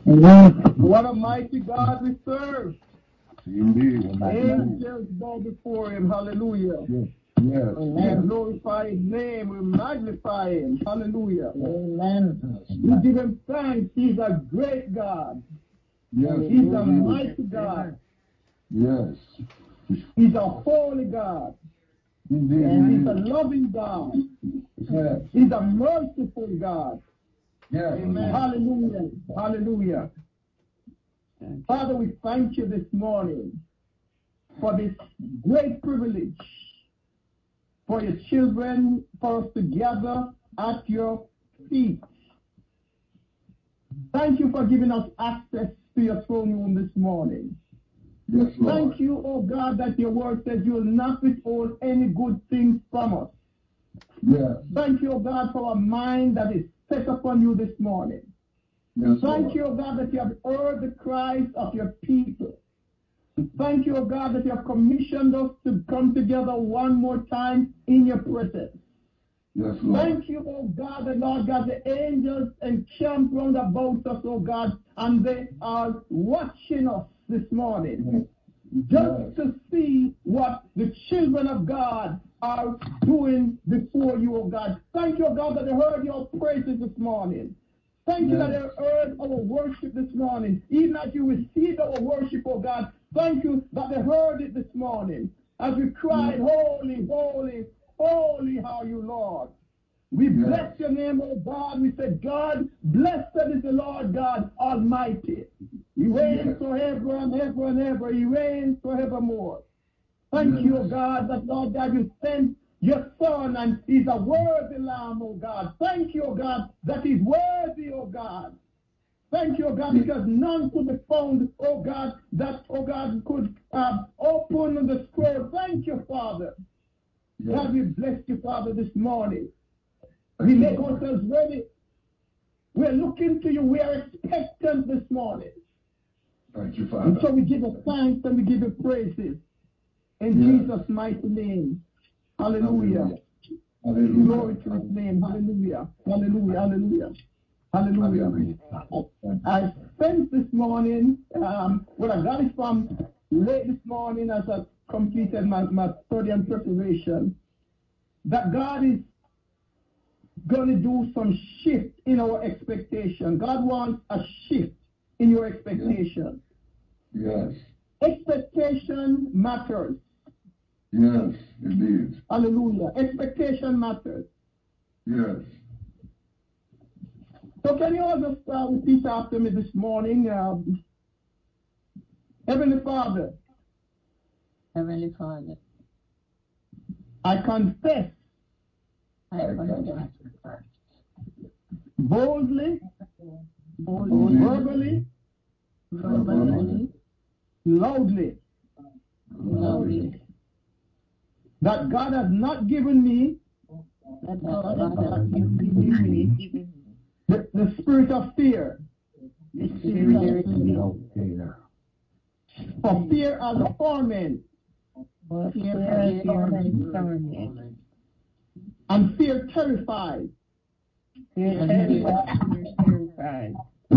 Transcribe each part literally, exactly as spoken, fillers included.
Amen. What a mighty God we serve. Indeed. Angels bow before him. Hallelujah. Yes. Yes. We glorify his name. We magnify him. Hallelujah. Amen. We give him thanks. He's a great God. Yes. He's a mighty God. Yes. He's a holy God. Indeed. And he's a loving God. Yes. He's a merciful God. Yes. Amen. Hallelujah. Hallelujah. Father, we thank you this morning for this great privilege for your children, for us to gather at your feet. Thank you for giving us access to your throne room this morning. Yes, Lord. Thank you, oh God, that your word says you will not withhold any good things from us. Yes. Thank you, oh God, for a mind that is set upon you this morning. Yes, Thank Lord. you, oh God, that you have heard the cries of your people. Thank you, oh God, that you have commissioned us to come together one more time in your presence. Yes, Lord. Thank you, oh God, that Lord God, the angels encamp round about us, oh God, and they are watching us this morning just Yes. to see what the children of God are doing before you, oh God. Thank you, oh God, that they heard your praises this morning. Thank you Yes. that they heard our worship this morning. Even as you received our worship, oh God, thank you that they heard it this morning. As we cried, Yes. holy, holy, holy are you, Lord. We Yes. bless your name, oh God. We said, God, blessed is the Lord God Almighty. He reigns Yes. forever and ever and ever. He reigns forevermore. Thank Yes. you, oh God, that Lord God, you sent your son and he's a worthy lamb, oh God. Thank you, oh God, that he's worthy, oh God. Thank you, oh God, Yes. because none could be found, oh God, that, oh God, could uh, open the scroll. Thank you, Father. Yes. God, we bless you, Father, this morning. Thank We you, make Lord. ourselves ready. We are looking to you. We are expectant this morning. Thank you, And Father. so we give you thanks and we give you praises. In Yes. Jesus' mighty name. Hallelujah. Hallelujah. Glory to his name. Hallelujah. Hallelujah. Hallelujah. Hallelujah. Hallelujah. I sense this morning, um, well, I got it from late this morning as I completed my, my study and preparation, that God is going to do some shift in our expectation. God wants a shift in your expectation. Yes. Expectation matters. Yes, indeed. Hallelujah. Expectation matters. Yes. So can you all just uh, repeat after me this morning? Um, Heavenly Father, Heavenly Father, I confess I confess boldly, boldly, verbally, verbally, loudly, loudly, that God has not given me that God has not given me the, the spirit of fear, the spirit of fear. for fear as a torment, for fear and torment, and fear terrifies. fear terrified.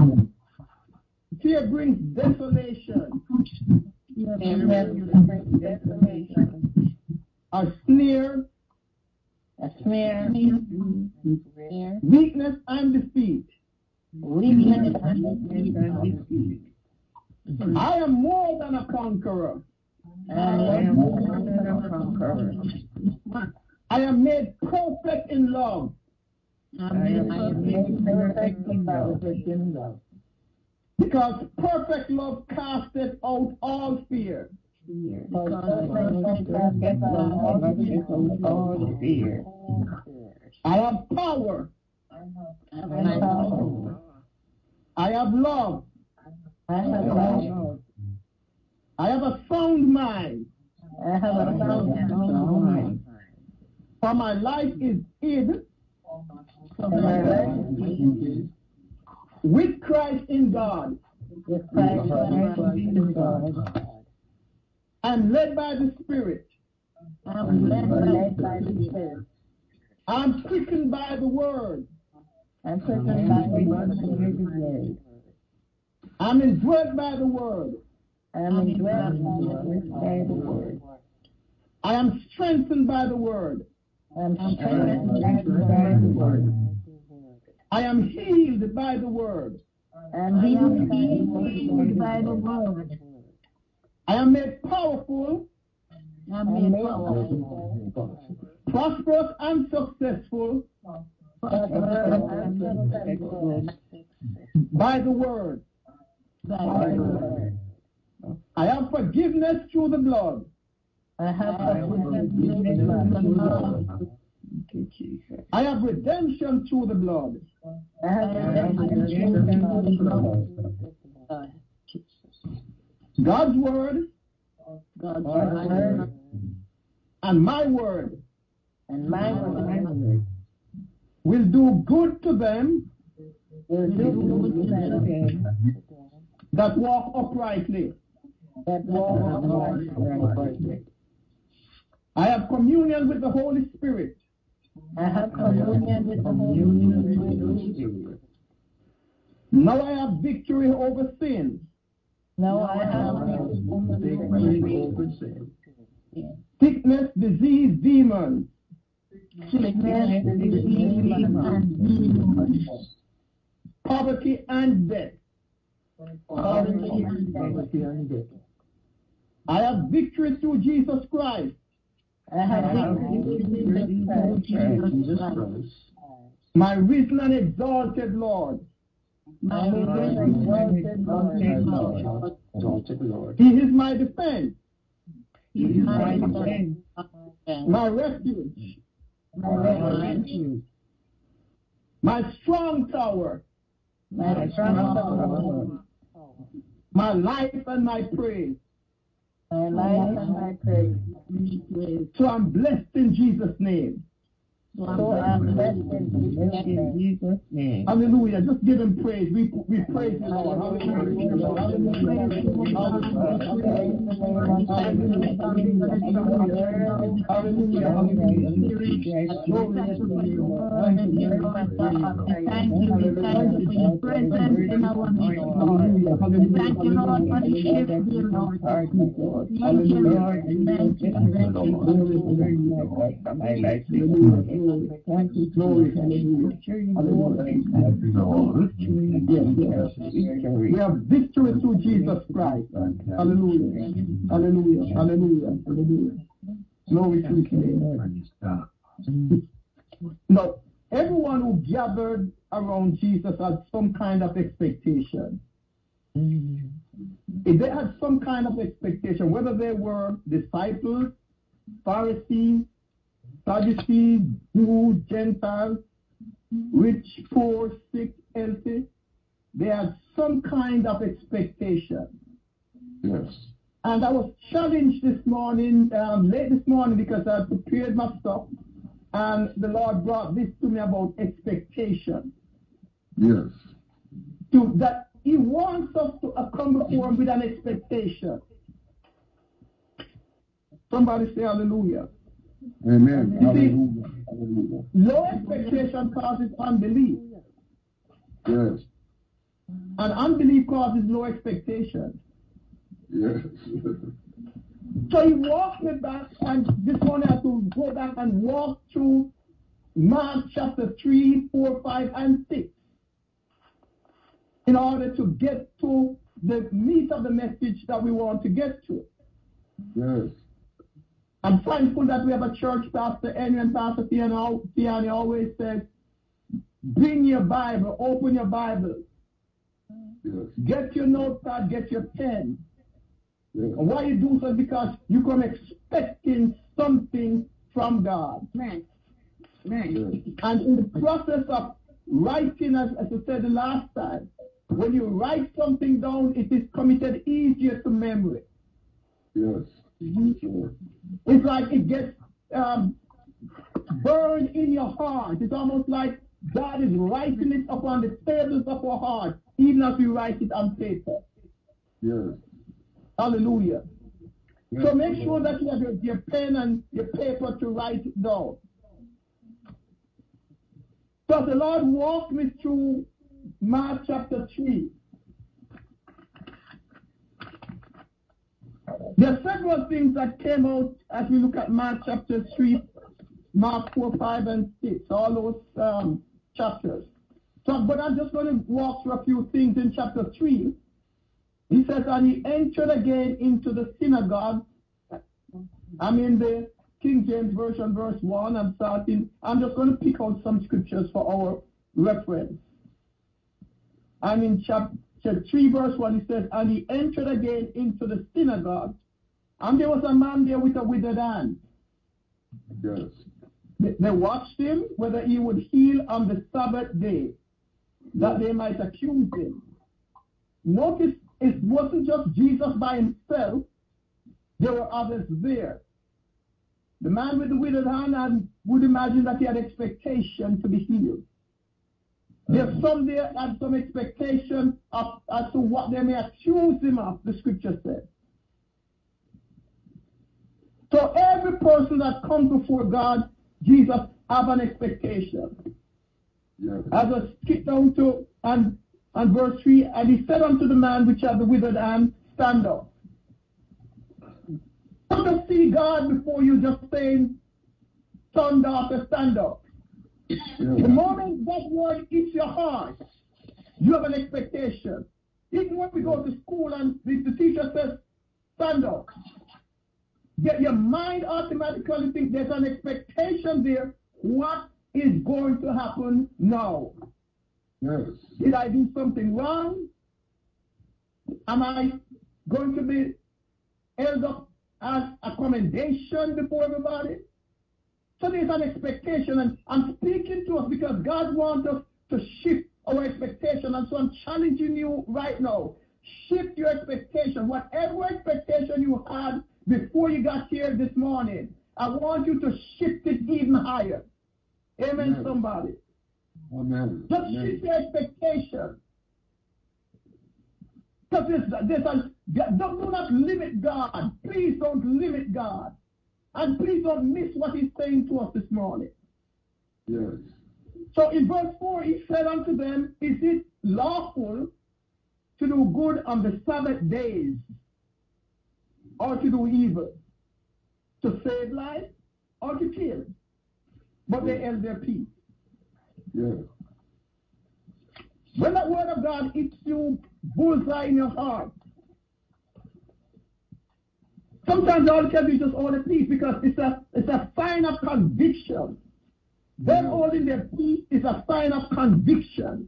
Fear brings desolation, Fear brings desolation, a snare, a snare, weakness, and defeat. weakness, and defeat. I am more than a conqueror. I am more than a conqueror. I am made perfect in love. I am made perfect in love. Because perfect love casteth out all fear. Because perfect love casteth out all fear. I have power. I have power. I have love. I have love. I have a sound mind. I have a sound mind. For my life is hid For my life is with Christ in God. with Christ in God. I'm led by the Spirit. I'm led by the Spirit. I'm quickened by the Word. I'm quickened by the Word. I'm indwelt by the word. I'm indwelt by the word. I am strengthened by the word. I'm strengthened by the word. I am healed by the word. I'm healed by the word. I am made powerful, I'm made powerful, prosperous and successful by the word. by the word. I have forgiveness through the blood. I have forgiveness through the blood. I have redemption through the blood. I have redemption through the blood. God's word God's word and my word and my word will do good to them will do good to them that walk uprightly. that walk uprightly. I have communion with the Holy Spirit. I have communion with the Holy Spirit. Now I have victory over sin, Now I have victory over sin. sickness, disease, demons, Sickness, disease, and demons. poverty, and death. Poverty and death. I have victory through Jesus Christ. I have victory through Jesus Christ. My risen and exalted Lord. My risen and exalted Lord. Exalted Lord. He is my defense, He is my defense, my refuge, my refuge, my strong tower, my strong tower, my life and my praise. my life and my praise. So I'm blessed in Jesus' name. So I'm blessed in Jesus' name. Hallelujah. Just give him praise. We we praise you, Lord. Hallelujah. Hallelujah. Hallelujah. Thank you, we thank you for your presence in our midst, Lord. Thank you, Lord, for the shift, dear Lord. Thank you, thank you, thank you. My life. Thank you, glory. Hallelujah. We have victory through Jesus Christ. Hallelujah. Hallelujah. Hallelujah. Hallelujah. Glory to his name. Now, everyone who gathered around Jesus had some kind of expectation. If they had some kind of expectation, whether they were disciples, Pharisees, Sadducees, Jews, Gentiles, rich, poor, sick, healthy, they had some kind of expectation. Yes. And I was challenged this morning, um, late this morning, because I had prepared my stuff, and the Lord brought this to me about expectation. Yes. To, that He wants us to uh, come before Him with an expectation. Somebody say hallelujah. Amen. You see, Hallelujah. Hallelujah. low expectation causes unbelief. Yes. And unbelief causes low expectation. Yes. So he walked me back, and this morning I have to go back and walk through Mark chapter three, four, five, and six in order to get to the meat of the message that we want to get to. Yes. I'm thankful that we have a church, Pastor Henry and Pastor Tiani always says, bring your Bible, open your Bible. Yes. Get your notepad, get your pen. Yes. And why you do so is because you come expecting something from God. Amen. Amen. Yes. And in the process of writing, as, as I said the last time, when you write something down, it is committed easier to memory. Yes. Sure. It's like it gets um, burned in your heart. It's almost like God is writing it upon the tables of our heart, even as we write it on paper. Yes. Hallelujah. Yes. So make sure that you have your, your pen and your paper to write it down. So the Lord walked me through Mark chapter three. There are several things that came out as we look at Mark chapter three, Mark four, five, and six, all those um, chapters. So, but I'm just going to walk through a few things in chapter three. He says, and he entered again into the synagogue. I'm in the King James Version, verse one. I'm starting. I'm just going to pick out some scriptures for our reference. And in chapter three, verse one, it says, and he entered again into the synagogue, and there was a man there with a withered hand. Yes. They, they watched him whether he would heal on the Sabbath day, that they might accuse him. Notice it wasn't just Jesus by himself. There were others there. The man with the withered hand, I would imagine that he had expectation to be healed. There's some there had some expectation of, as to what they may accuse him of, the scripture says. So every person that comes before God, Jesus, have an expectation. Yes. As I skip down to and and verse three, and he said unto the man which had the withered hand, stand up. Don't just see God before you just saying, son, daughter, stand up. Yes. The moment that word hits your heart, you have an expectation. Even when we go to school and the, the teacher says, stand up, your, your mind automatically thinks there's an expectation there. What is going to happen now? Yes. Did I do something wrong? Am I going to be held up as a commendation before everybody? So there's an expectation, and I'm speaking to us because God wants us to shift our expectation, and so I'm challenging you right now. Shift your expectation. Whatever expectation you had before you got here this morning, I want you to shift it even higher. Amen, Amen. somebody. Amen. Just Amen. shift your expectation. Because this, this, don't, do not limit God. Please don't limit God. And please don't miss what he's saying to us this morning. Yes. So in verse four, he said unto them, is it lawful to do good on the Sabbath days, or to do evil, to save life, or to kill? But they held their peace. Yes. When that word of God hits you bullseye in your heart, sometimes all you can do is just hold the peace, because it's a it's a sign of conviction. Them holding their peace is a sign of conviction.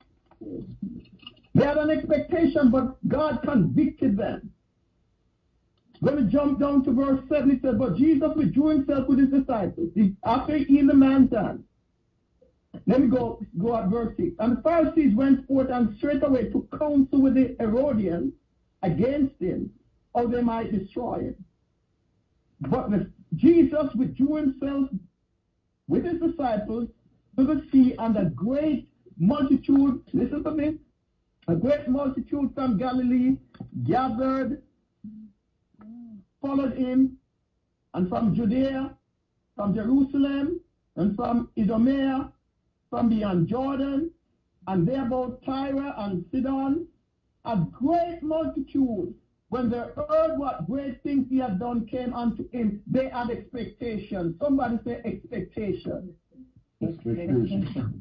They had an expectation, but God convicted them. When we jump down to verse seven, it says, but Jesus withdrew himself with his disciples. He, after he healed the man's hand. Let me go, go at verse six. And the Pharisees went forth and straightway took counsel with the Herodians against him, or they might destroy him. But the, Jesus withdrew himself with his disciples to the sea, and a great multitude, listen to me, a great multitude from Galilee gathered, followed him, and from Judea, from Jerusalem, and from Idumea, from beyond Jordan, and there about Tyre and Sidon, a great multitude. When they heard what great things he had done came unto him, they had expectation. Somebody say expectation. Expectation.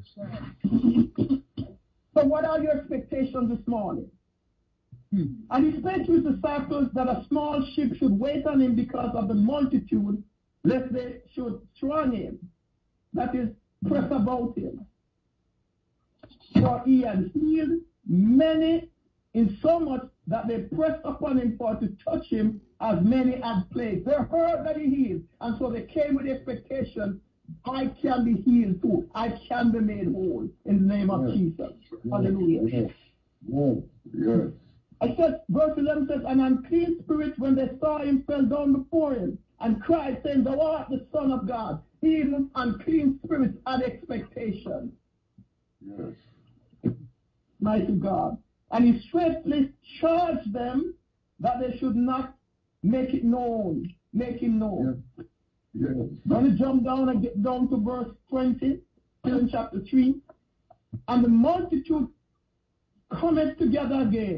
So what are your expectations this morning? Hmm. And he spake to his disciples that a small ship should wait on him because of the multitude, lest they should throng him, that is, press about him. For he had healed many, in so much that they pressed upon him for to touch him, as many had plagues. They heard that he healed, and so they came with the expectation, I can be healed too. I can be made whole in the name of yes. Jesus. Yes. Hallelujah. Yes. Yes. Yes. I said, verse eleven says, an unclean spirit, when they saw him, fell down before him and cried, saying, thou art the Son of God. Even unclean spirits had expectation. Yes. Mighty God. And he straightly charged them that they should not make it known, make him known. Yes. Yes. Going to jump down and get down to verse twenty, still in chapter three. And the multitude cometh together again,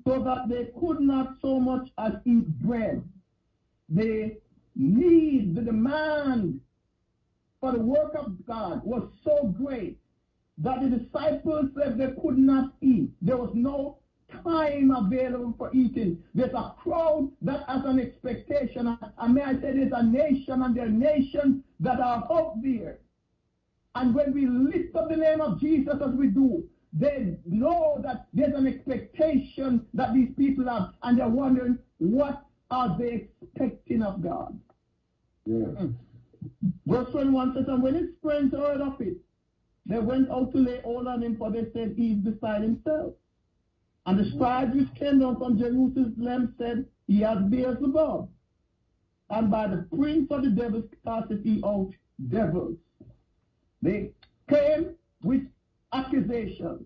so that they could not so much as eat bread. The need, the demand for the work of God was so great that the disciples said they could not eat. There was no time available for eating. There's a crowd that has an expectation. And may I say there's a nation, and there are nations that are out there. And when we lift up the name of Jesus as we do, they know that there's an expectation that these people have, and they're wondering, what are they expecting of God? Yes. Verse twenty-one says, and when his friends heard of it, they went out to lay hold on him, for they said, he is beside himself. And the scribes which came down from Jerusalem said, he has Beelzebub, and by the prince of the devils casteth he out devils. They came with accusations,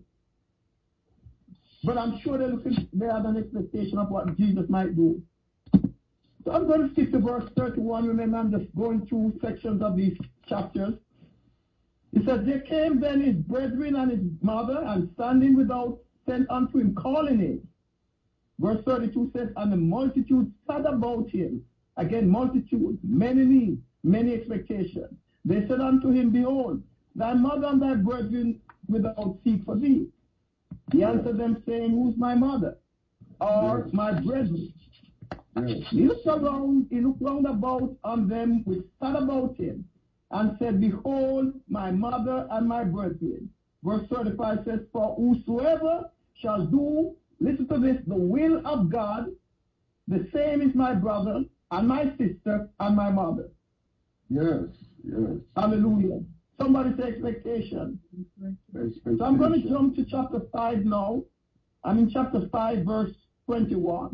but I'm sure they're looking, they had an expectation of what Jesus might do. So I'm going to skip to verse thirty-one. Remember, I'm just going through sections of these chapters. It says, there came then his brethren and his mother, and standing without, sent unto him, calling him. Verse thirty-two says, and the multitude sat about him. Again, multitude, many needs, many expectations. They said unto him, behold, thy mother and thy brethren without seek for thee. He answered them, saying, who's my mother? Or Yes. my brethren? Yes. He looked around, he looked round about on them which sat about him, and said, behold, my mother and my brethren. Verse thirty-five says, for whosoever shall do, listen to this, the will of God, the same is my brother and my sister and my mother. Yes. Yes. Hallelujah. Somebody say expectation. Expectation. So I'm going to jump to chapter five now. I'm in chapter five, verse twenty-one.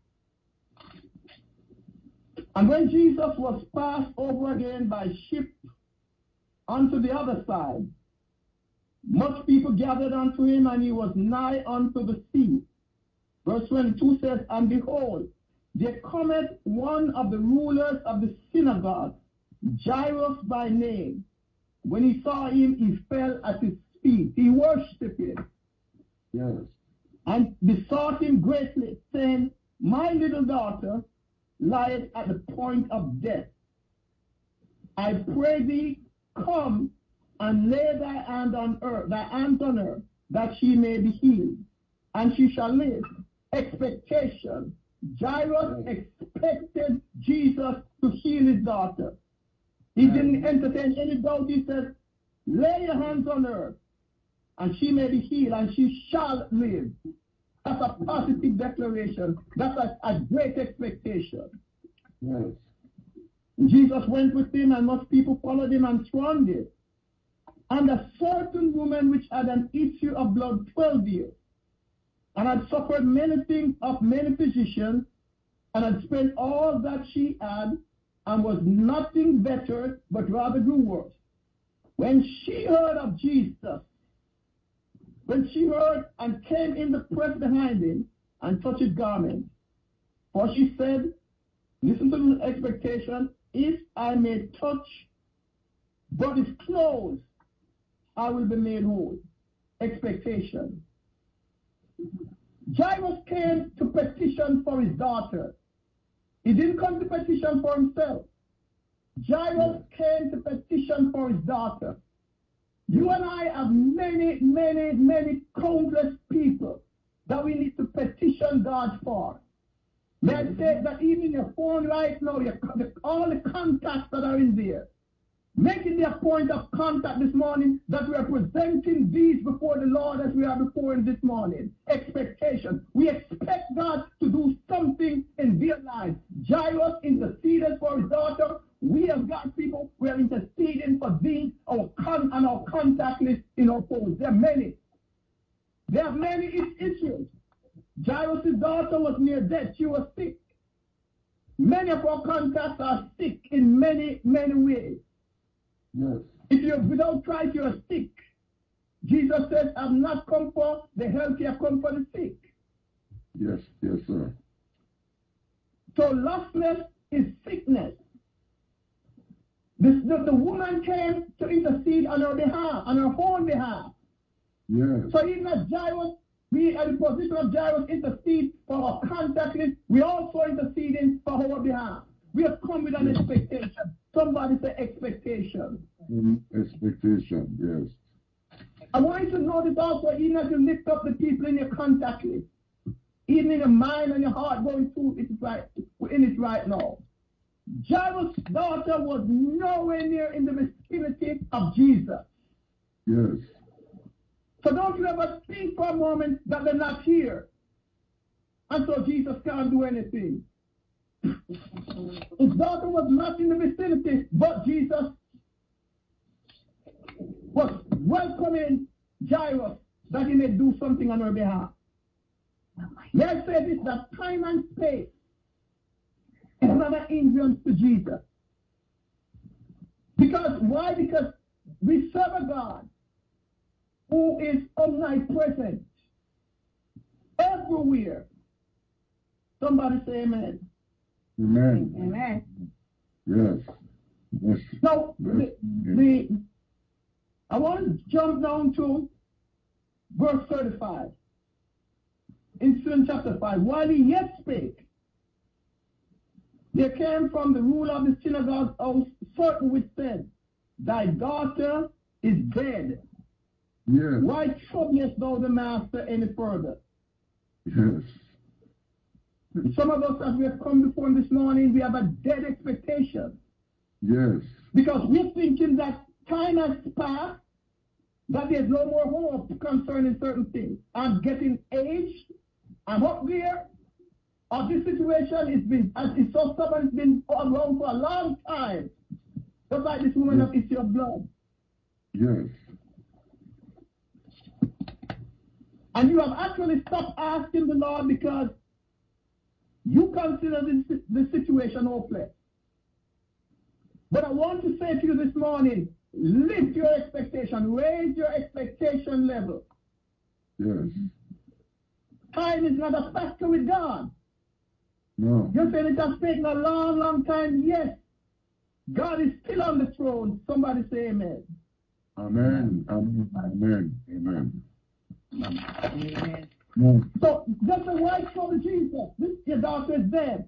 And when Jesus was passed over again by ship unto the other side, much people gathered unto him, and he was nigh unto the sea. Verse twenty-two says, and behold, there cometh one of the rulers of the synagogue, Jairus by name. When he saw him, he fell at his feet. He worshipped him. Yes. And besought him greatly, saying, my little daughter lieth at the point of death. I pray thee, come and lay thy hand on her, thy hands on her, that she may be healed, and she shall live. Expectation. Jairus expected Jesus to heal his daughter. He didn't entertain any doubt. He said, lay your hands on her, and she may be healed, and she shall live. That's a positive declaration. That's a, a great expectation. Yes. Jesus went with him, and much people followed him and thronged him. And a certain woman which had an issue of blood twelve years, and had suffered many things of many physicians, and had spent all that she had, and was nothing better, but rather grew worse. When she heard of Jesus, when she heard and came in the press behind him, and touched his garment, for she said, listen to the expectation, if I may touch but his clothes, I will be made whole. Expectation. Jairus came to petition for his daughter. He didn't come to petition for himself. Jairus came to petition for his daughter. You and I have many, many, many countless people that we need to petition God for. May I say that even your phone right now, your, the, all the contacts that are in there, make it their point of contact this morning that we are presenting these before the Lord as we are before him this morning. Expectation. We expect God to do something in their lives. Jairus interceded for his daughter. We have got people who are interceding for these, our con and our contact list in our phones. There are many. There are many issues. Jairus' daughter was near death. She was sick. Many of our contacts are sick in many, many ways. Yes. If you're without Christ, you are sick. Jesus said, I've not come for the healthy, I've come for the sick. Yes, yes, sir. So lostness is sickness. This, the, the woman came to intercede on her behalf, on her own behalf. Yes. So even as Jairus we at the position of Jairus intercede for our contact list, we also interceding for our behalf. We have come with an expectation. Somebody say expectation. Mm, expectation, yes. I want you to notice also, even as you lift up the people in your contact list, even in your mind and your heart going through it right in it right now. Jairus' daughter was nowhere near in the vicinity of Jesus. Yes. So don't you ever think for a moment that they're not here. And so Jesus can't do anything. His daughter was not in the vicinity, but Jesus was welcoming Jairus that he may do something on her behalf. May I say this, that time and space is not an hindrance to Jesus. Because, why? Because we serve a God who is omnipresent, everywhere. Somebody say amen. Amen. Amen. Yes. Yes. Now, the, the, I want to jump down to verse thirty-five. In Psalm chapter five, while he yet spake, there came from the ruler of the synagogue's house certain which said, thy daughter is dead. Yes. Why troublest thou the master any further? Yes. Some of us, as we have come before him this morning, we have a dead expectation. Yes. Because we're thinking that time has passed, that there's no more hope concerning certain things. I'm getting aged, I'm up there, or this situation is been, it's so stubborn, it's been around for a long time. Just like this woman Yes. of issue of blood. Yes. And you have actually stopped asking the Lord because you consider this, this situation hopeless. But I want to say to you this morning, lift your expectation, raise your expectation level. Yes. Time is not a factor with God. No. You're saying it has taken a long, long time. Yes. God is still on the throne. Somebody say amen. Amen. Amen. Amen. Amen. Amen. No. So just a wife told Jesus, this your daughter is dead.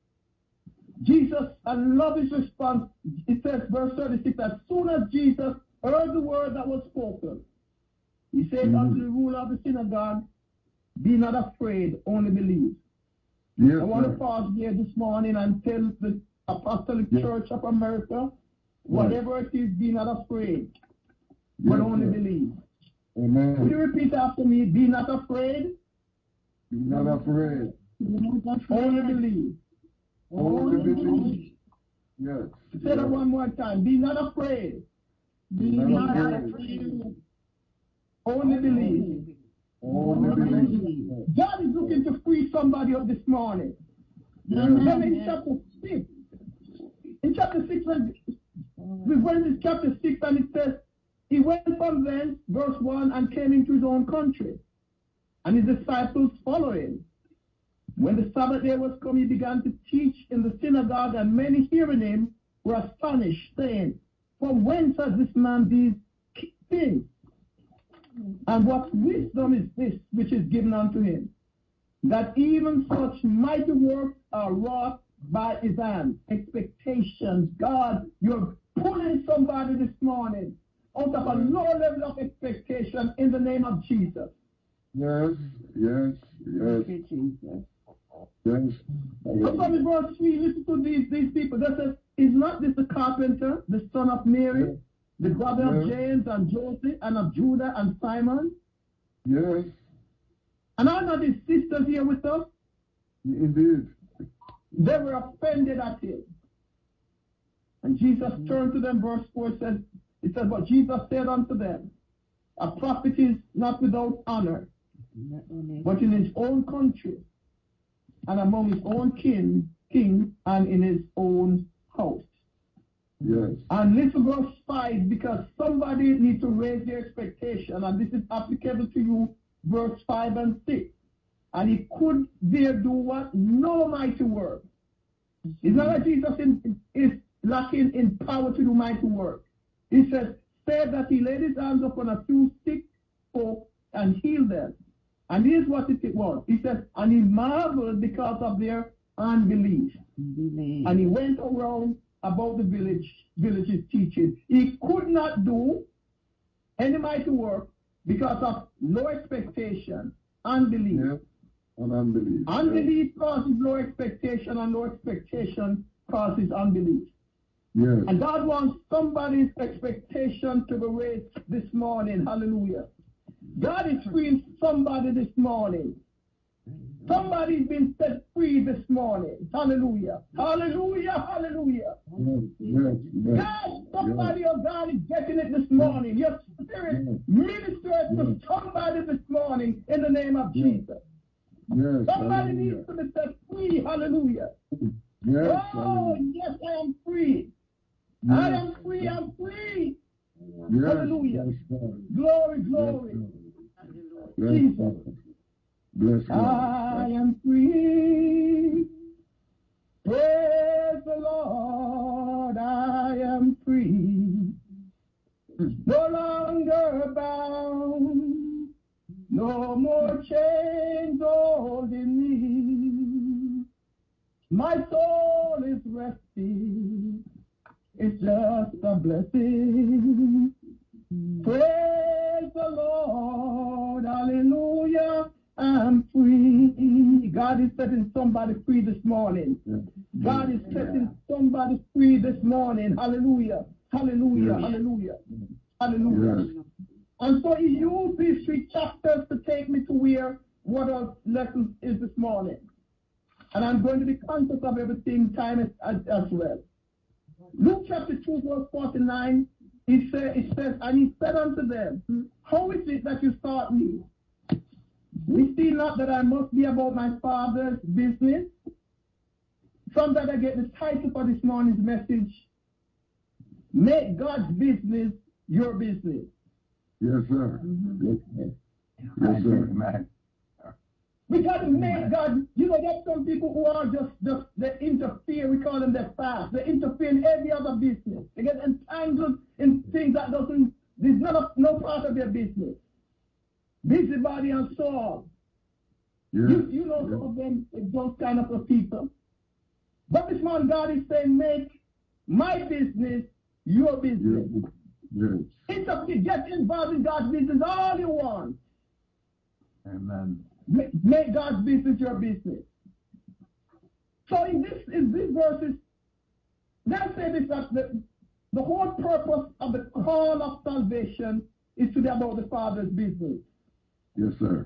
Jesus, I love his response. It says, verse thirty-six, as soon as Jesus heard the word that was spoken, he said mm-hmm. unto the ruler of the synagogue, be not afraid, only believe. Yes, I want sir. to pause here this morning and tell the Apostolic yes. Church of America, whatever yes. it is, be not afraid, but yes, only sir. believe. Amen. Will you repeat after me? Be not afraid. Be not afraid. Be not afraid. Only believe. Only, only believe. believe. Yes. Say yes. that one more time. Be not afraid. Be, Be not, not afraid. afraid. Only, only believe. Only, only believe. believe. God is looking to free somebody up this morning. Yes. Then in chapter six, in chapter six, when we went to chapter six, and it says, he went from thence, verse one, and came into his own country, and his disciples followed him. When the Sabbath day was come, he began to teach in the synagogue, and many hearing him were astonished, saying, from whence has this man these things? And what wisdom is this which is given unto him, that even such mighty works are wrought by his hand? Expectations. God, you're pulling somebody this morning out of a low level of expectation in the name of Jesus. Yes, yes, yes. Thank you, Jesus. Yes. So from the verse three, listen to these, these people. That says, is not this the carpenter, the son of Mary, yes. the brother yes. of James and Joseph and of Judah and Simon? Yes. And are not his sisters here with us? Indeed. They were offended at him. And Jesus mm-hmm. turned to them, verse four says, it says, but Jesus said unto them, a prophet is not without honor, mm-hmm. but in his own country, and among his own kin, king, and in his own house. Yes. And listen to verse five, because somebody needs to raise their expectation, and this is applicable to you, verse five and six. And he could there do what? No mighty work. Mm-hmm. It's not that Jesus in, is lacking in power to do mighty work. He says, said that he laid his hands upon a few sick folk and healed them. And here's what it was. He says, and he marveled because of their unbelief. Believe. And he went around about the village, villages teaching. He could not do any mighty work because of low expectation, unbelief. Yeah. And unbelief. Unbelief causes low expectation, and low expectation causes unbelief. Yes. And God wants somebody's expectation to be raised this morning. Hallelujah. God is freeing somebody this morning. Somebody's been set free this morning. Hallelujah. Hallelujah. Hallelujah. Yes. Yes. Yes. God, somebody or God is getting it this morning. Your spirit ministers to somebody this morning in the name of Jesus. Yes. Somebody Hallelujah. needs to be set free. Hallelujah. Yes. Oh, Hallelujah. yes, I am free. Yes. I am free. I'm free. Yes. Hallelujah. Yes, God. Glory, glory. Bless Jesus. God. Bless God. I am free. Praise the Lord. I am free. No longer bound. No more chains holding me. My soul is resting. It's just a blessing. Praise the Lord. Hallelujah. I'm free. God is setting somebody free this morning. God is setting somebody free this morning. Hallelujah. Hallelujah. Yes. Hallelujah. Hallelujah. Yes. And so he used these three chapters to take me to where what our lesson is this morning. And I'm going to be conscious of everything time as, as, as well. Luke chapter two, verse forty-nine, it, say, it says, and he said unto them, how is it that you sought me? We see not that I must be about my Father's business. From that I get the title for this morning's message, Make God's Business Your Business. Yes, sir. Mm-hmm. Yes, sir. Yes, sir. Amen. We got to make God, you know, there's some people who are just, just, they interfere, we call them their fast. They interfere in every other business. They get entangled in things that doesn't, there's not no part of their business. Busybody and so on. Yes. You, you know Yes. some of them, those kind of people. But this man, God is saying, make my business your business. Yes. Interfere, get involved in God's business all you want. Amen. Make God's business your business. So in this in these verses, let's say this that the, the whole purpose of the call of salvation is to be about the Father's business. Yes, sir.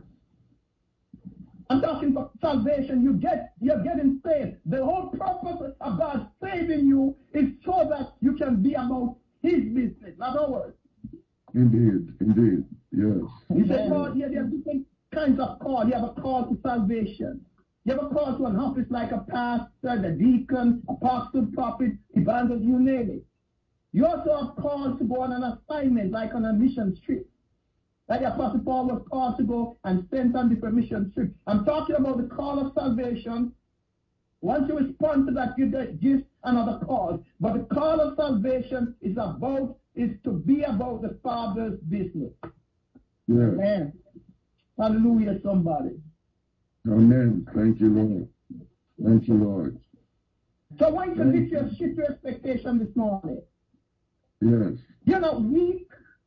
I'm talking about salvation. You get you're getting saved. The whole purpose of God saving you is so that you can be about His business, not ours. Indeed. Indeed. Yes. You say, God, yeah, there are different kinds of call. You have a call to salvation. You have a call to an office like a pastor, the deacon, apostle, prophet, evangelist, you name it. You also have called to go on an assignment like on a mission trip. Like the Apostle Paul was called to go and sent on different mission trips. I'm talking about the call of salvation. Once you respond to that, you get gives another call. But the call of salvation is about is to be about the Father's business. Yes. Amen. Hallelujah, somebody. Amen. Thank you, Lord. Thank you, Lord. So I want you to lift your, shift your expectation this morning. Yes. You're not weak.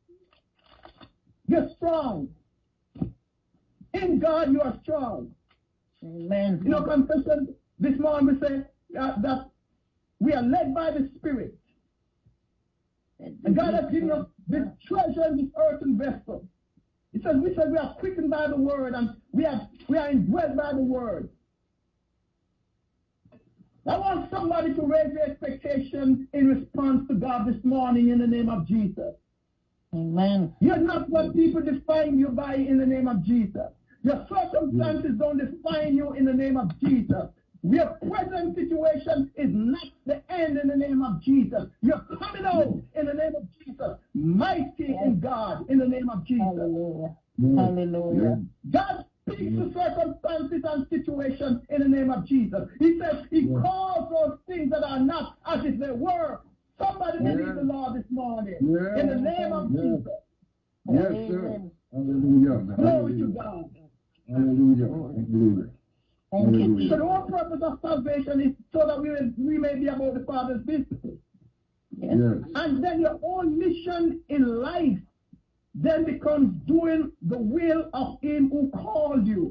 You're strong. In God, you are strong. Amen. You know, confession this morning we say uh, that we are led by the Spirit. And God has given us this treasure in this earthen vessel. It says we said we are quickened by the word and we are we are indwelt by the word. I want somebody to raise their expectation in response to God this morning in the name of Jesus. Amen. You're not what people define you by in the name of Jesus. Your circumstances don't define you in the name of Jesus. Your present situation is not the end in the name of Jesus. You're coming out in the name of Jesus. Mighty in God in the name of Jesus. Hallelujah. Yes. Hallelujah. God speaks to circumstances and situations in the name of Jesus. He says He calls those things that are not as if they were. Somebody Yes. believe the Lord this morning Yes. in the name of Yes. Jesus. Yes, sir. Hallelujah. Glory to Hallelujah. God. Hallelujah. Hallelujah. Thank you. So the whole purpose of salvation is so that we, will, we may be about the Father's business. Yes. And then your own mission in life then becomes doing the will of him who called you.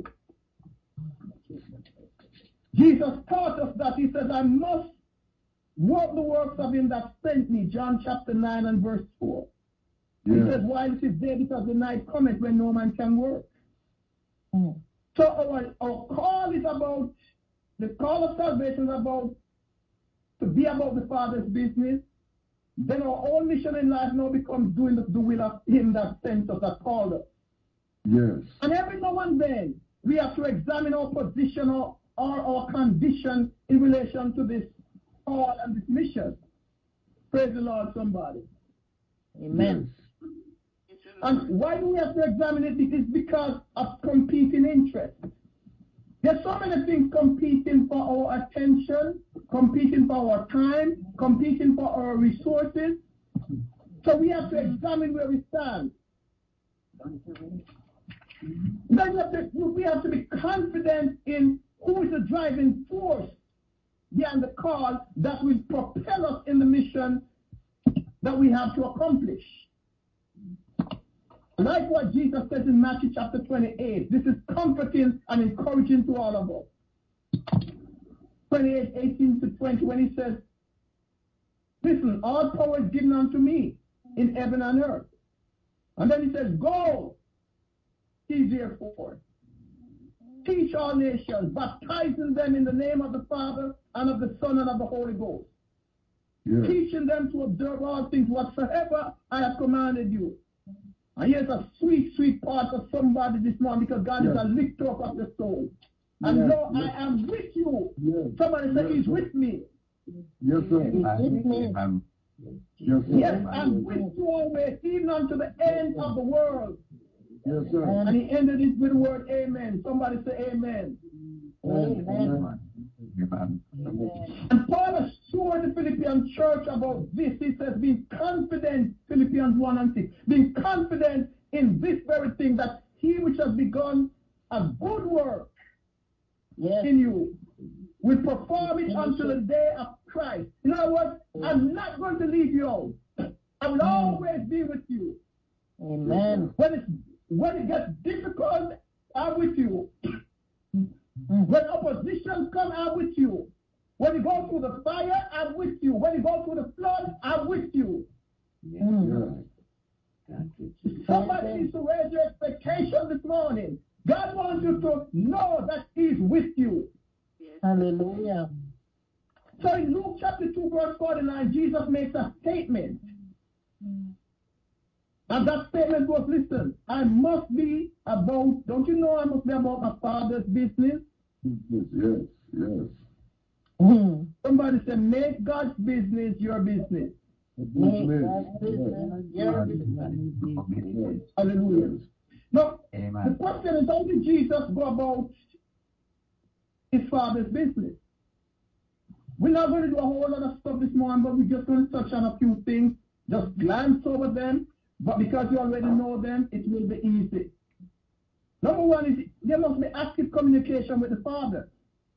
Jesus taught us that. He says, I must work the works of him that sent me. John chapter nine and verse four. Yes. He says, while it is day, because the night cometh when no man can work. Mm. So our, our call is about, the call of salvation is about to be about the Father's business. Then our own mission in life now becomes doing the, the will of him that sent us, that called us. Yes. And every now and then, we have to examine our position or, or our condition in relation to this call and this mission. Praise the Lord, somebody. Amen. Yes. And why do we have to examine it? It is because of competing interests. There's so many things competing for our attention, competing for our time, competing for our resources. So we have to examine where we stand. Then we have to, we have to be confident in who is the driving force behind the call that will propel us in the mission that we have to accomplish. Like what Jesus says in Matthew chapter twenty-eight. This is comforting and encouraging to all of us. twenty-eight, eighteen to twenty, when he says, listen, all power is given unto me in heaven and earth. And then he says, go, ye therefore, teach all nations, baptizing them in the name of the Father and of the Son and of the Holy Ghost. Yes. Teaching them to observe all things whatsoever I have commanded you. And here's a sweet, sweet part of somebody this morning, because God yes. is a lifter up of the soul. And yes. lo, yes. I am with you. Yes. Somebody say, yes. he's with me. Yes, sir. He's with me. Yes, sir. Yes, I'm with you always, even unto the end of the world. Yes, sir. And he ended it with the word amen. Somebody say amen. Amen. Amen. Amen. And Paul assured the Philippian church about this. He says, being confident, Philippians one and six, being confident in this very thing, that he which has begun a good work yes. in you will perform it until the day of Christ. In other words, I'm not going to leave you out. I will always be with you. Amen. When, it's, when it gets difficult, I'm with you. When opposition comes, I'm with you. When you go through the fire, I'm with you. When you go through the flood, I'm with you. Yeah. Mm. Somebody needs to raise your expectation this morning. God wants you to know that he's with you. Yes. Hallelujah. So in Luke chapter two, verse forty-nine, Jesus makes a statement. Mm. And that statement was, listen, I must be about, don't you know I must be about my Father's business? Yes, yes, yes. Mm. Somebody said, make God's business your business. Make God's business your business. Hallelujah. Now, Amen. The question is, how did Jesus go about his Father's business? We're not going to do a whole lot of stuff this morning, but we're just going to touch on a few things. Just glance over them. But because you already know them, it will be easy. Number one is there must be active communication with the Father.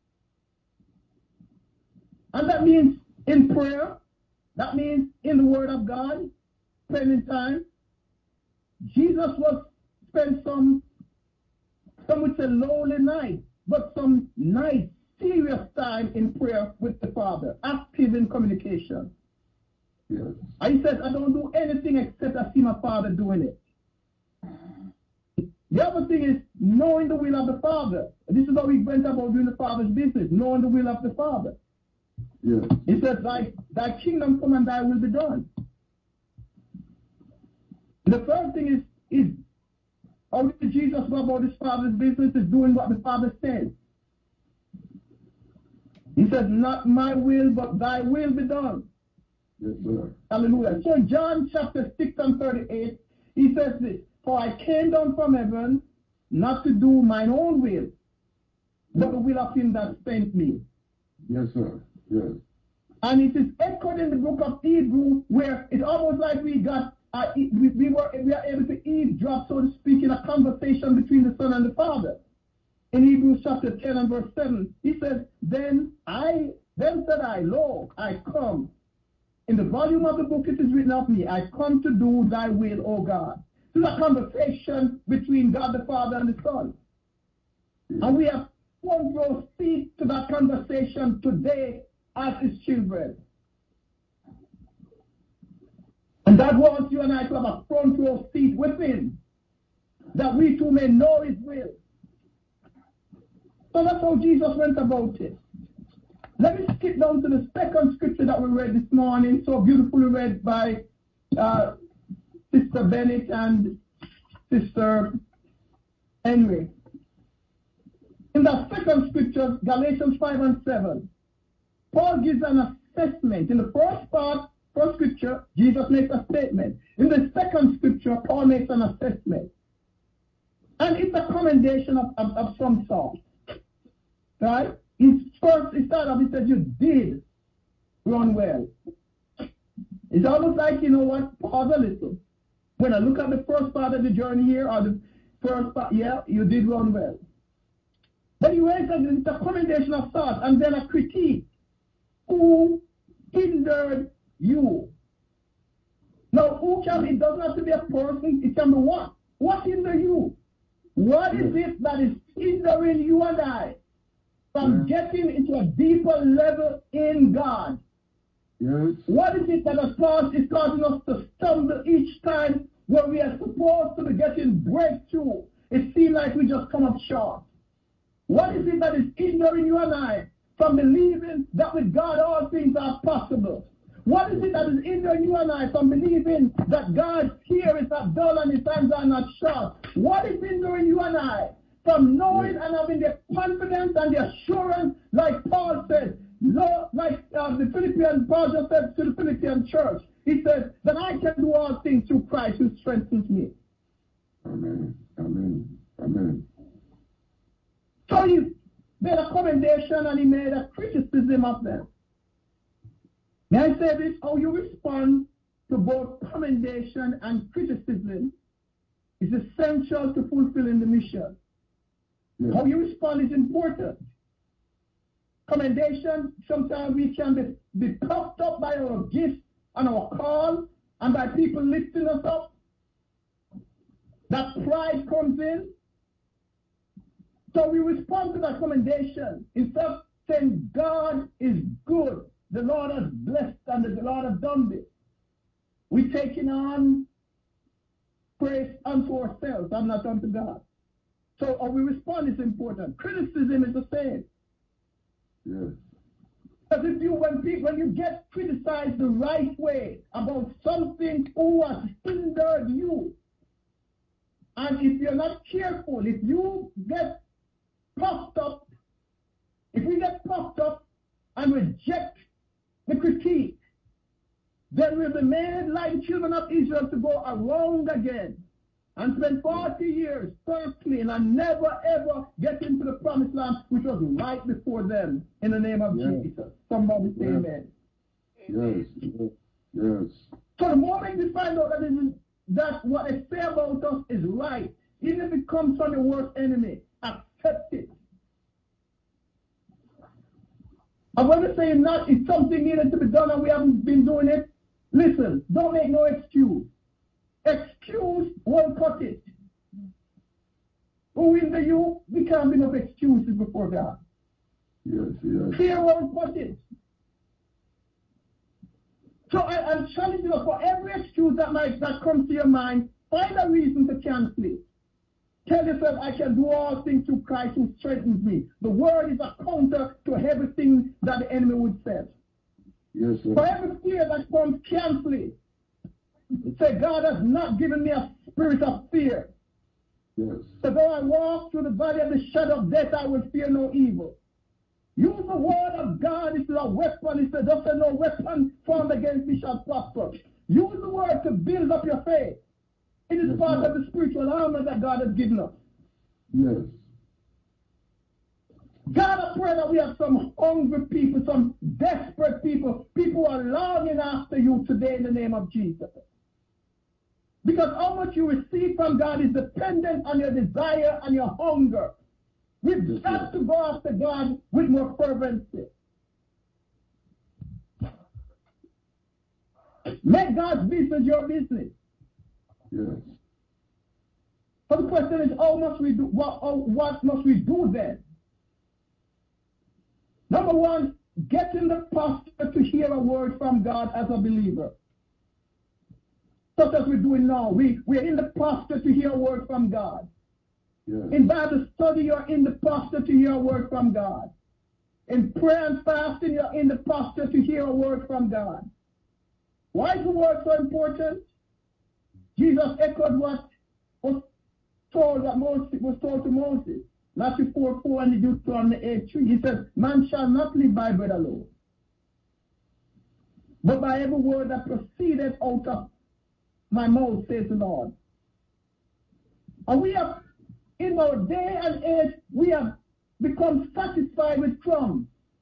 And that means in prayer. That means in the Word of God, spending time. Jesus was spent some, some would say lonely nights, but some nice, serious time in prayer with the Father, active in communication. Yes. And he says, I don't do anything except I see my Father doing it. The other thing is knowing the will of the Father. This is how we went about doing the Father's business, knowing the will of the Father. Yes. He says, thy, thy kingdom come and thy will be done. The third thing is, is how did Jesus go about his Father's business? Is doing what the Father says. He says, not my will, but thy will be done. Yes, sir. Hallelujah. So in John chapter six and thirty-eight, he says this, for I came down from heaven not to do mine own will, but the will of him that sent me. Yes, sir. Yes. And it is echoed in the book of Hebrews, where it's almost like we got, uh, we, we were we are able to eavesdrop, so to speak, in a conversation between the Son and the Father. in Hebrews chapter ten and verse seven. He says, then I, then said I, lo, I come. In the volume of the book it is written of me, I come to do thy will, O God. This is a conversation between God the Father and the Son. And we have one row seat to that conversation today as his children. And God wants you and I to have a front row seat with him, that we too may know his will. So that's how Jesus went about it. Let me skip down to the second scripture that we read this morning, so beautifully read by uh, Sister Bennett and Sister Henry. In that second scripture, Galatians five and seven, Paul gives an assessment. In the first part, first scripture, Jesus makes a statement. In the second scripture, Paul makes an assessment. And it's a commendation of, of, of some sort. Right? It's first, it started off, he said, you did run well. It's almost like, you know what, pause a little. When I look at the first part of the journey here, or the first part, yeah, you did run well. But he went and it's a commendation of thought and then a critique. Who hindered you? Now, who can, it doesn't have to be a person, it can be what? What hindered you? What is it that is hindering you and I from yeah. getting into a deeper level in God? Yes. What is it that has caused, is causing us to stumble each time when we are supposed to be getting breakthrough? It seems like we just come up short. What is it that is hindering you and I from believing that with God all things are possible? What is it that is hindering you and I from believing that God's ear is not dull and his hands are not short? What is hindering you and I from knowing and having the confidence and the assurance, like Paul said, Lord, like uh, the Philippians, Paul just said to the Philippian church, he said, that I can do all things through Christ who strengthens me. Amen. Amen. Amen. So he made a commendation and he made a criticism of them. May I say this? How you respond to both commendation and criticism is essential to fulfilling the mission. Yes. How you respond is important. Commendation, sometimes we can be, be puffed up by our gifts and our call and by people lifting us up. That pride comes in. So we respond to that commendation instead of saying God is good, the Lord has blessed and the Lord has done this. We're taking on praise unto ourselves and not unto God. So how we respond is important. Criticism is the same. Yes. Because if you when people when you get criticized the right way about something who has hindered you, and if you're not careful, if you get puffed up, if we get puffed up and reject the critique, then we'll be made like the children of Israel to go around again and spend forty years circling and never ever get into the promised land, which was right before them, in the name of yes. Jesus. Somebody say yes. Amen. Yes. Yes. Yes. So the moment we find out that, it is, that what they say about us is right, even if it comes from the worst enemy, accept it. And when we say not, if something needed to be done and we haven't been doing it, listen, don't make no excuse. Excuse won't cut it. Who hinder you? We can't be no excuses before God. Yes, yes. Fear won't cut it. So I, I'm challenging you for every excuse that might that comes to your mind, find a reason to cancel it. Tell yourself, I can do all things through Christ who strengthens me. The word is a counter to everything that the enemy would say. Yes, sir. For every fear that comes, cancel it. Say, God has not given me a spirit of fear. Yes. So though I walk through the valley of the shadow of death, I will fear no evil. Use the word of God. It is a weapon. It says, "Thus said, no weapon formed against me shall prosper." Use the word to build up your faith. It is yes, part Lord. of the spiritual armor that God has given us. Yes. God, I pray that we have some hungry people, some desperate people, people who are longing after you today in the name of Jesus. Because how much you receive from God is dependent on your desire and your hunger. We've Yes, got sir. to go after God with more fervency. Make God's business your business. Yes. So the question is, how must we do? What, how, what must we do then? Number one, get in the posture to hear a word from God as a believer. Such as we're doing now. We, we're in the posture to hear a word from God. Yes. In Bible study, you're in the posture to hear a word from God. In prayer and fasting, you're in the posture to hear a word from God. Why is the word so important? Jesus echoed what was told that Moses was told to Moses. Matthew four four and Deuteronomy eight three. He says, man shall not live by bread alone, but by every word that proceeded out of my mouth, says the Lord. And we have, in our day and age, we have become satisfied with crumbs.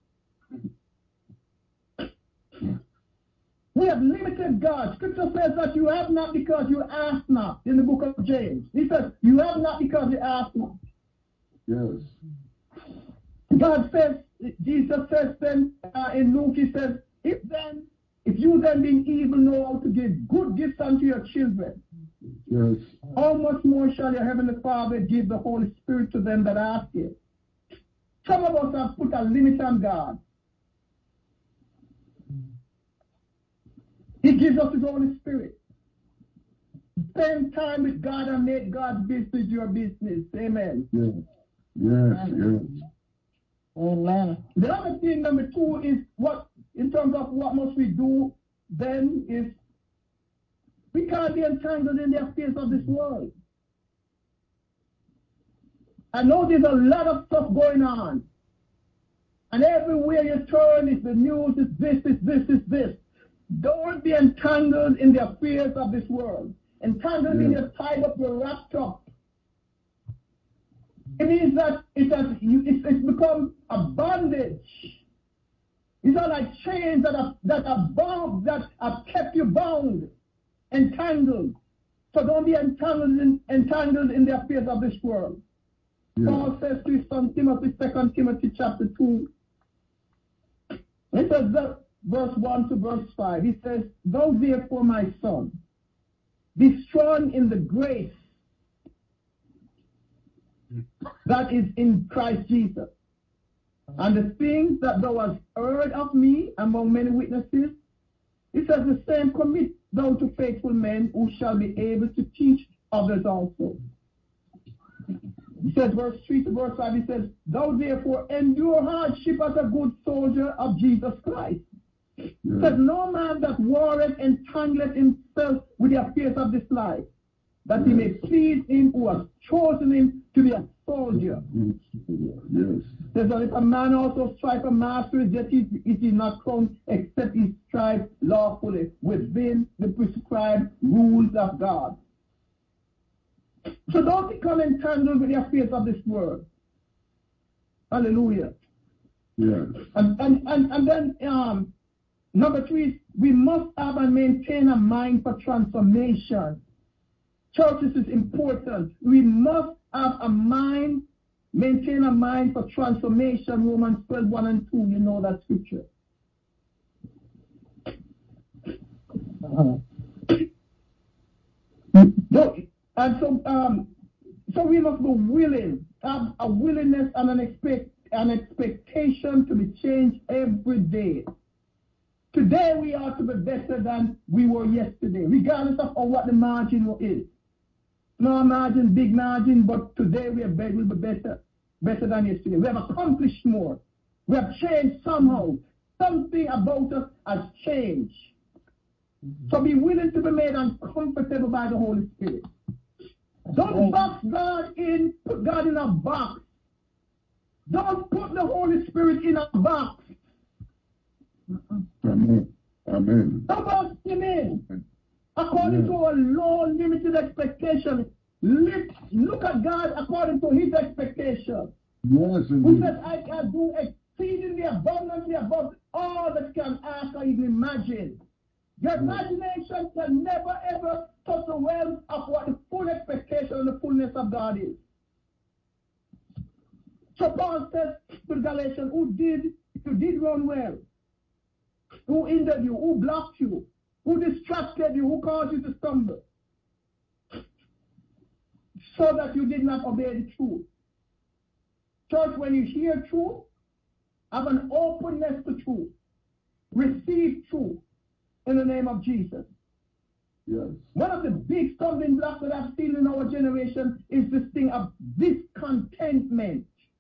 We have limited God. Scripture says that you have not because you ask not in the book of James. He says, you have not because you ask not. Yes. God says, Jesus says then uh, in Luke, he says, if then, if you then being evil know how to give good gifts unto your children, Yes. how much more shall your heavenly Father give the Holy Spirit to them that ask Him? Some of us have put a limit on God. He gives us His Holy Spirit. Spend time with God and make God's business your business. Amen. Yes. Yes. Yes. Amen. The other thing, number two, is what, in terms of what must we do then, is we can't be entangled in the affairs of this world. I know there's a lot of stuff going on. And everywhere you turn, it's the news, it's this, it's this, it's this. Don't be entangled in the affairs of this world. Entangled Yeah. means you're tied up, you're wrapped up. It means that it has, it's, it's become a bondage. These are like chains that are, that are bound, that have kept you bound, entangled. So don't be entangled in, entangled in the affairs of this world. Yeah. Paul says to his son Timothy, Second Timothy chapter two, it says that, verse one to verse five, he says, thou therefore, my son, be strong in the grace that is in Christ Jesus. And the things that thou hast heard of me among many witnesses, it says the same commit thou to faithful men who shall be able to teach others also. He says, verse three to verse five, he says, thou therefore endure hardship as a good soldier of Jesus Christ. Yeah. It says, no man that warreth entangleth himself with the affairs of this life, that he may please him who has chosen him to be a soldier. Yes. Says that if a man also strive for mastery, yet it is not crowned except he strive lawfully within the prescribed rules of God. So don't become entangled with the affairs of this world. Hallelujah. Yes. And and, and, and then um, number three, we must have and maintain a mind for transformation. Churches is important. We must have a mind, maintain a mind for transformation. Romans twelve, one and two, you know that scripture. Uh-huh. And so, um, so we must be willing, have a willingness and an expect, an expectation to be changed every day. Today we are to be better than we were yesterday, regardless of what the margin is. Small margin, big margin, but today we are better, we'll be better, better than yesterday. We have accomplished more. We have changed somehow. Something about us has changed. So be willing to be made uncomfortable by the Holy Spirit. Don't box God in, put God in a box. Don't put the Holy Spirit in a box. Amen. Amen. Don't box him in. According yeah. to our low, limited expectation, look at God according to his expectation. Yes, indeed. Who says, I can do exceedingly abundantly above all that can ask or even imagine. Your imagination can never ever touch the realm of what the full expectation and the fullness of God is. So Paul says to the Galatians, who did, you did run well, who hindered you, who blocked you, who distracted you, who caused you to stumble, so that you did not obey the truth. Church, when you hear truth, have an openness to truth. Receive truth in the name of Jesus. Yes. One of the big stumbling blocks that I've seen in our generation is this thing of discontentment.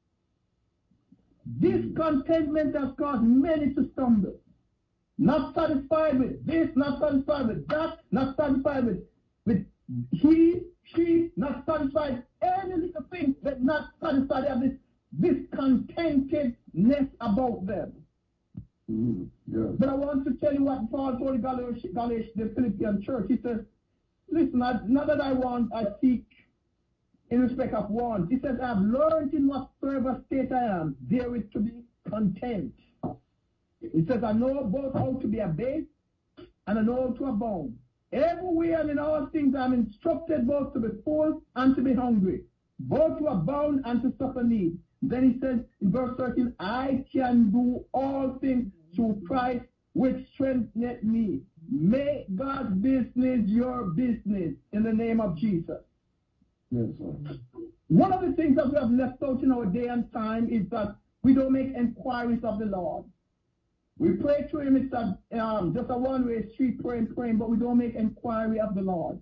Discontentment has caused many to stumble. Not satisfied with this, not satisfied with that, not satisfied with, with he, she, not satisfied any little thing, but not satisfied. They have this discontentedness about them. Mm, yes. But I want to tell you what Paul told the Galatians, the Philippian church. He says, listen, I, not that I want, I seek in respect of want. He says, I've learned in whatsoever state I am, therewith to be content. He says, I know both how to be abased and I know how to abound. Everywhere and in all things I'm instructed both to be full and to be hungry, both to abound and to suffer need. Then he says in verse thirteen, I can do all things through Christ which strengtheneth me. Make God's business your business in the name of Jesus. Yes, sir. One of the things that we have left out in our day and time is that we don't make inquiries of the Lord. We pray to him, it's a, um, just a one-way street praying, praying, but we don't make inquiry of the Lord.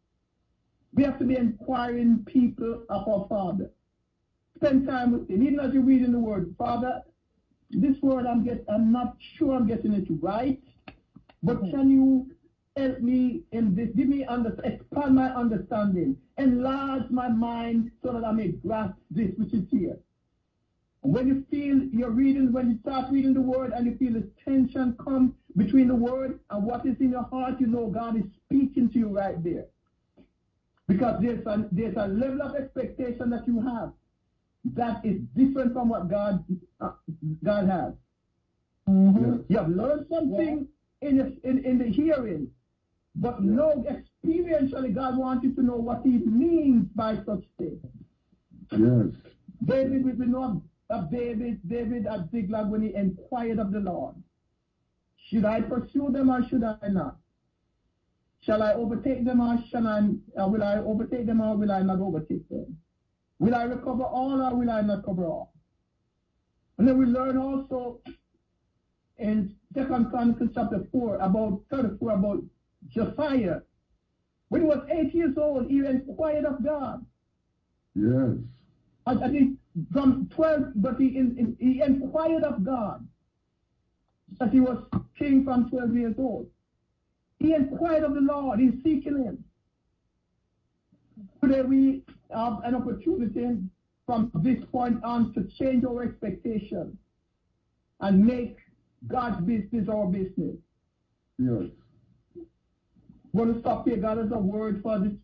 We have to be inquiring people of our Father. Spend time with him, even as you read in the Word. Father, this word I'm get, I'm not sure I'm getting it right, but can you help me in this? Give me under, expand my understanding, enlarge my mind so that I may grasp this which is here. When you feel you're reading, when you start reading the Word and you feel this tension come between the Word and what is in your heart, you know God is speaking to you right there. Because there's a, there's a level of expectation that you have that is different from what God uh, God has. Mm-hmm. Yes. You have learned something yeah. in, the, in, in the hearing, but yeah. no, experientially God wants you to know what he means by such things. Yes. David, we know of David, David at Ziklag when he inquired of the Lord. Should I pursue them or should I not? Shall I overtake them or shall I, uh, will I overtake them or will I not overtake them? Will I recover all or will I not cover all? And then we learn also in Second Chronicles chapter four about thirty-four about Josiah. When he was eight years old, he inquired of God. Yes. I, I think from twelve, but he, in, he inquired of God as he was king from twelve years old. He inquired of the Lord. He's seeking him. Today we have an opportunity from this point on to change our expectations and make God's business our business. Yes. We're going to stop here. God has a word for this.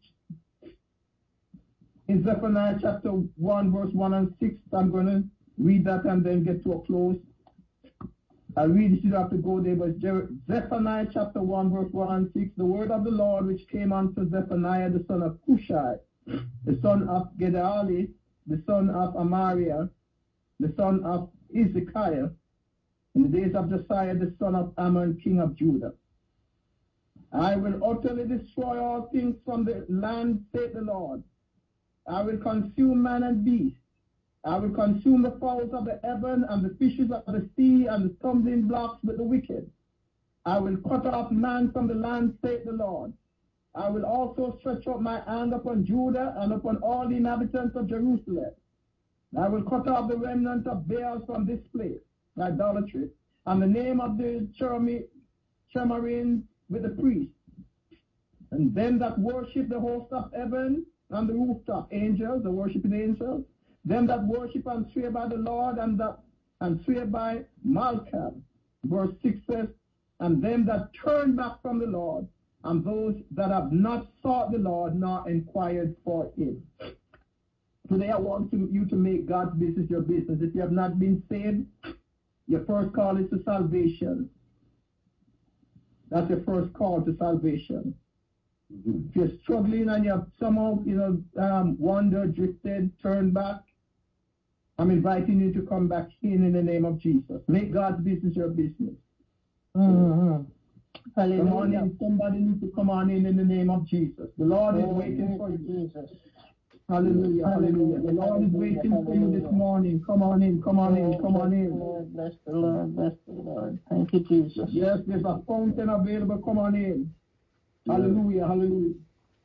In Zephaniah chapter one, verse one and six, I'm going to read that and then get to a close. I'll read it, you don't have to go there, but Zephaniah chapter one, verse one and six, the word of the Lord which came unto Zephaniah, the son of Cushai, the son of Gedali, the son of Amariah, the son of Ezekiah, in the days of Josiah, the son of Ammon, king of Judah. I will utterly destroy all things from the land, saith the Lord. I will consume man and beast. I will consume the fowls of the heaven and the fishes of the sea and the stumbling blocks with the wicked. I will cut off man from the land, saith the Lord. I will also stretch out my hand upon Judah and upon all the inhabitants of Jerusalem. I will cut off the remnant of Baal from this place, idolatry, and the name of the Cherubim with the priests. And them that worship the host of heaven and the rooftop, angels, the worshiping angels, them that worship and swear by the Lord and that and swear by Malcham. Verse six says, and them that turn back from the Lord, and those that have not sought the Lord nor inquired for him. Today I want to, you to make God's business your business. If you have not been saved, your first call is to salvation. That's your first call to salvation. Mm-hmm. If you're struggling and you have somehow, you know, um, wandered, drifted, turned back, I'm inviting you to come back in in the name of Jesus. Make God's business your business. Mm-hmm. Hallelujah. Come on in. Somebody needs to come on in in the name of Jesus. The Lord is Oh, waiting for you. Jesus. Hallelujah, hallelujah. The Lord is waiting for you this morning. Come on in, come on in, come on in. Lord, bless the Lord, bless the Lord. Thank you, Jesus. Yes, there's a fountain available. Come on in. Hallelujah, hallelujah.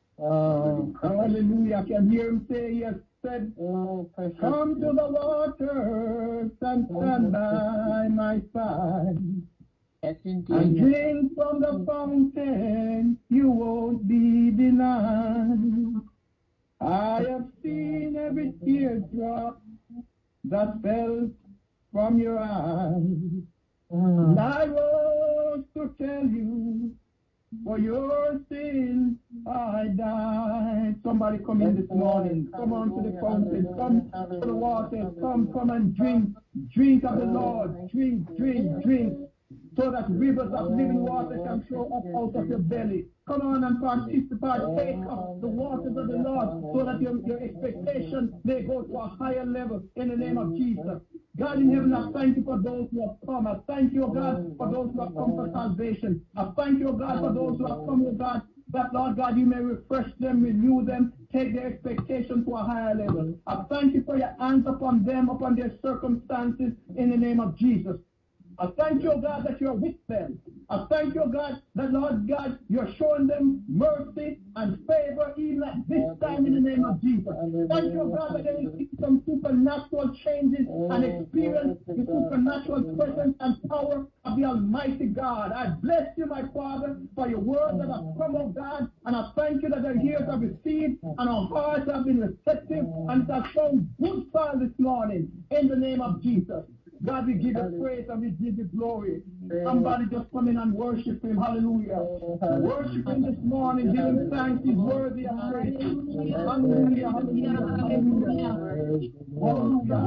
Oh, hallelujah. I can hear him say, he has said, oh, come to the waters and stand by my side. Yes, indeed. And drink from the fountain, you won't be denied. I have seen every teardrop that fell from your eyes. Mm. And I rose to tell you, for your sins I died. Somebody come in this morning. Come on to the fountain. Come to the water. Come, come and drink. Drink of the Lord. Drink, drink, drink. So that rivers of living water can flow up out of your belly. Come on and participate, partake of the waters of the Lord, so that your, your expectation may go to a higher level in the name of Jesus. God in heaven, I thank you for those who have come. I thank you, oh God, for those who have come for salvation. I thank you, oh God, for those who have come, oh God, that, Lord God, you may refresh them, renew them, take their expectation to a higher level. I thank you for your hands upon them, upon their circumstances, in the name of Jesus. I thank you, oh God, that you're with them. I thank you, oh God, that, Lord God, you're showing them mercy and favor even at this time in the name of Jesus. Thank you, oh God, that they will see some supernatural changes and experience the supernatural presence and power of the Almighty God. I bless you, my Father, for your word that has come, oh God, and I thank you that our ears have received and our hearts have been receptive, and it has shown good soil this morning in the name of Jesus. God, we give you praise and we give you glory. Somebody just come in and worship him. Hallelujah. Worship him this morning. Give him thanks. He's worthy of praise. Hallelujah. Hallelujah. Hallelujah. Hallelujah.